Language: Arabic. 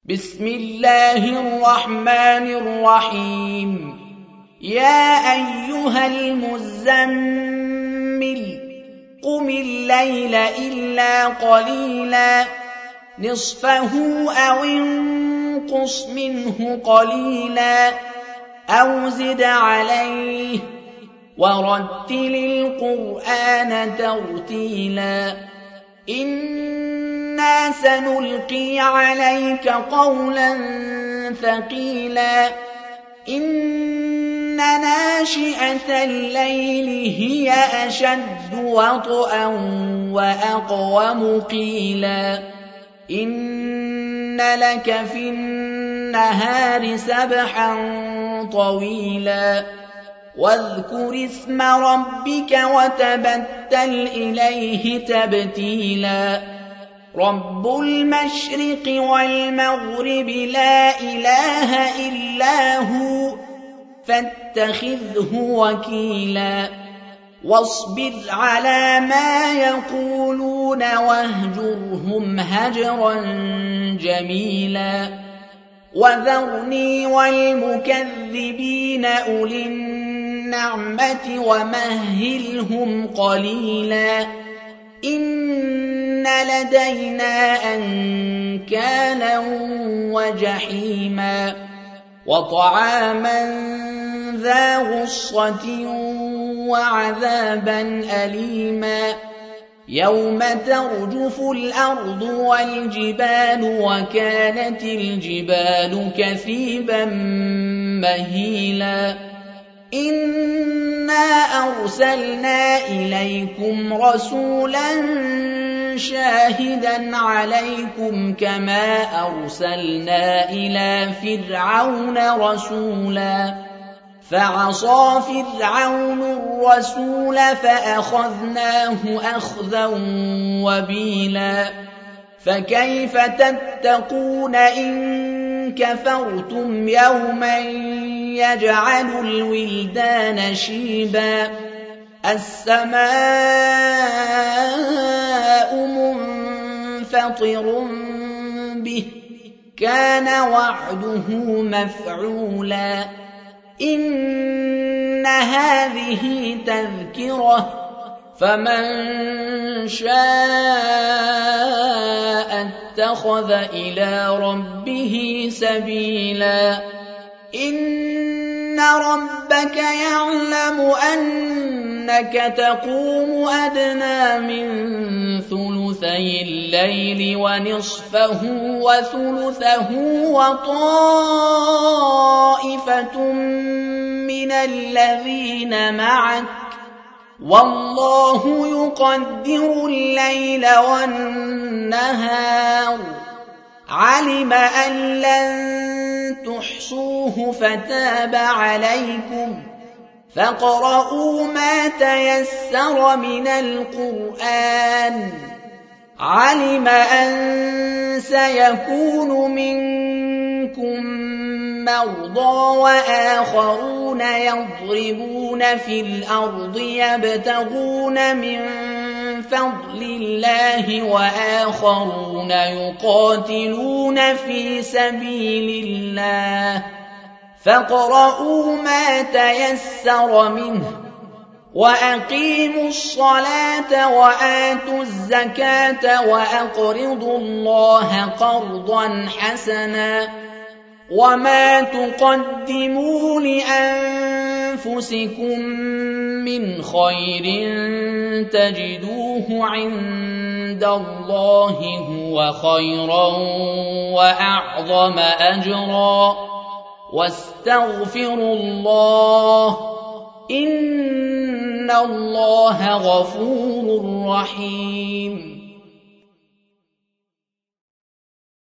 بسم الله الرحمن الرحيم يا أيها المزمل قم الليل إلا قليلا نصفه أو انقص منه قليلا أو زد عليه ورتل القرآن ترتيلا إنا سنلقي عليك قولا ثقيلا إن ناشئة الليل هي أشد وطئا وأقوم قيلا إن لك في النهار سبحا طويلا واذكر اسم ربك وتبتل إليه تبتيلا رب المشرق والمغرب لا إله إلا هو فاتخذه وكيلا واصبر على ما يقولون واهجرهم هجرا جميلا وذرني والمكذبين أولي النعمة ومهلهم قليلا إن لدينا أنكالا وجحيما وطعاما ذا غصة وعذابا أليما يوم ترجف الأرض والجبال وكانت الجبال كثيبا مهيلا إنا أرسلنا إليكم رسولا شاهدا عليكم كما أرسلنا إلى فرعون رسولا فعصى فرعون الرسول فأخذناه أخذا وبيلا فكيف تتقون إن كفرتم يوما يجعل الولدان شيبا السماء منفطر به كان وعده مفعولا إن هذه تذكرة فمن شاء اتخذ إلى ربه سبيلا إن ربك يعلم أنك تقوم أدنى من ثلثي الليل ونصفه وثلثه وطائفة من الذين معك والله يقدر الليل والنهار علم أن لن تحصوه فتاب عليكم فاقرؤوا ما تيسر من القرآن علم أن سيكون منكم مرضى وآخرون يضربون في الأرض يبتغون من فضل الله وآخرون يقاتلون في سبيل الله فاقرؤوا ما تيسر منه وأقيموا الصلاة وآتوا الزكاة وأقرضوا الله قرضا حسنا وما تقدموا لأنفسكم من خير تجدوه عند الله هو خيرا وأعظم أجرا واستغفروا الله إن الله غفور رحيم